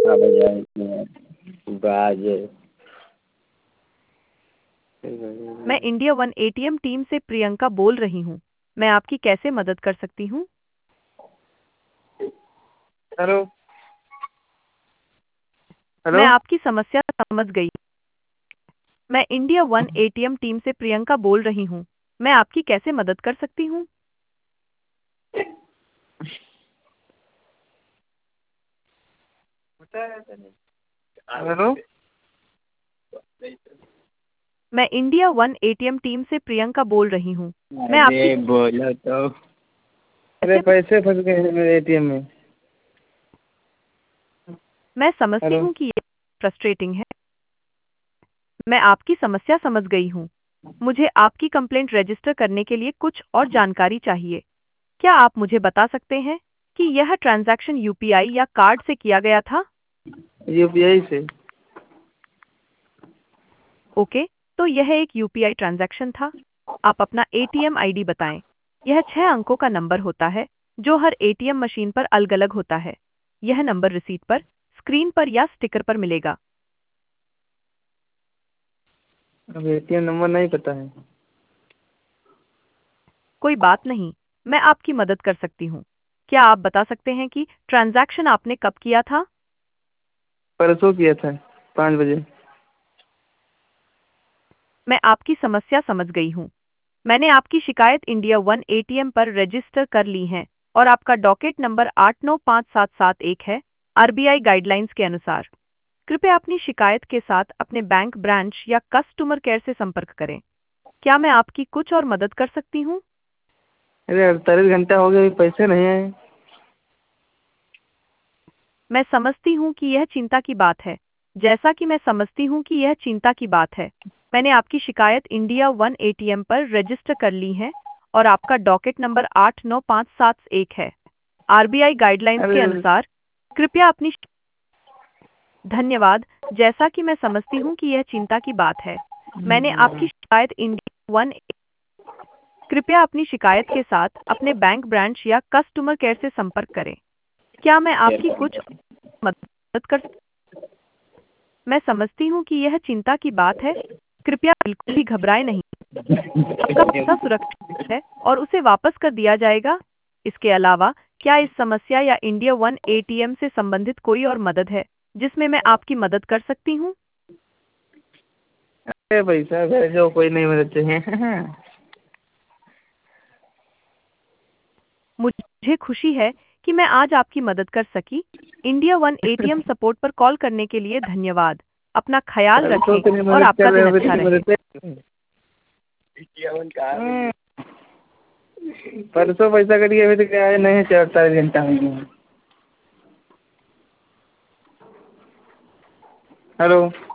बाज मैं India one ATM team से प्रियंका बोल रही हूँ। मैं आपकी कैसे मदद कर सकती हूँ? हेलो मैं हेलो। आपकी समस्या समझ गई। मैं इंडिया वन एटीएम टीम से प्रियंका बोल रही हूँ। मैं आपकी कैसे मदद कर सकती हूँ? हेलो। मैं इंडिया वन एटीएम टीम से प्रियंका बोल रही हूँ। मैं आपकी अरे बोलो तो। अरे कैसे पैसे फंस गए हैं मेरे एटीएम में। मैं समझती हेलो। हूँ कि यह फ्रस्ट्रेटिंग है। मैं आपकी समस्या समझ गई हूँ। मुझे आपकी कंप्लेंट रजिस्टर करने के लिए कुछ और जानकारी चाहिए। क्या आप मुझे बता सकते हैं कि यह ट्रांजैक्शन यूपीआई या कार्ड से किया गया था? यूपीआई से। ओके, तो यह एक यूपीआई ट्रांजैक्शन था। आप अपना एटीएम आईडी बताएं। यह 6 अंकों का नंबर होता है जो हर एटीएम मशीन पर अलग-अलग होता है। यह नंबर रिसीट पर, स्क्रीन पर या स्टिकर पर मिलेगा। अब एटीएम नंबर नहीं पता है। कोई बात नहीं, मैं आपकी मदद कर सकती हूँ। क्या आप बता सकते हैं कि ट्रांजैक्शन आपने कब किया था? परसों किया था 5 बजे। मैं आपकी समस्या समझ गई हूँ। मैंने आपकी शिकायत इंडिया वन एटीएम पर रजिस्टर कर ली है और आपका डॉकेट नंबर 895771 है, आरबीआई गाइडलाइंस के अनुसार। कृपया अपनी शिकायत के साथ अपने बैंक ब्रांच या कस्टमर केयर से संपर्क करें। क्या मैं आपकी कुछ और मदद कर सकती हूँ? अरे 48 घंटा हो गया, अभी पैसे नहीं आए। मैं समझती हूँ कि यह चिंता की बात है। जैसा कि मैं समझती हूँ कि यह चिंता की बात है, मैंने आपकी शिकायत इंडिया वन एटीएम पर रजिस्टर कर ली है और आपका डॉकेट नंबर 895771 है। आरबीआई गाइडलाइंस के अरे अनुसार कृपया अपनी धन्यवाद। जैसा कि मैं समझती हूँ कि यह चिंता की बात है, मैंने आपकी शिकायत इंडिया वन कृपया अपनी शिकायत के साथ अपने बैंक ब्रांच या कस्टमर केयर से संपर्क करें। क्या मैं आपकी कुछ मदद कर मैं समझती हूँ कि यह चिंता की बात है। कृपया बिल्कुल भी घबराएं नहीं। आपका पैसा सुरक्षित है और उसे वापस कर दिया जाएगा। इसके अलावा, क्या इस समस्या या इंडिया वन एटीएम से संबंधित कोई और मदद है जिसमें मैं आपकी मदद कर सकती हूँ? अरे पैसा भेजो, कोई नहीं मदद चाहिए। मुझे खुशी है कि मैं आज आपकी मदद कर सकी। इंडिया वन एटीएम सपोर्ट पर कॉल करने के लिए धन्यवाद। अपना ख्याल परसों रखें से नहीं और मदद कर आपका रहे दिन हो, अभी अच्छा तक रहे। मदद। परसों पैसा कटिए, अभी तक आया नहीं है, 48 घंटा हो गए। हेलो।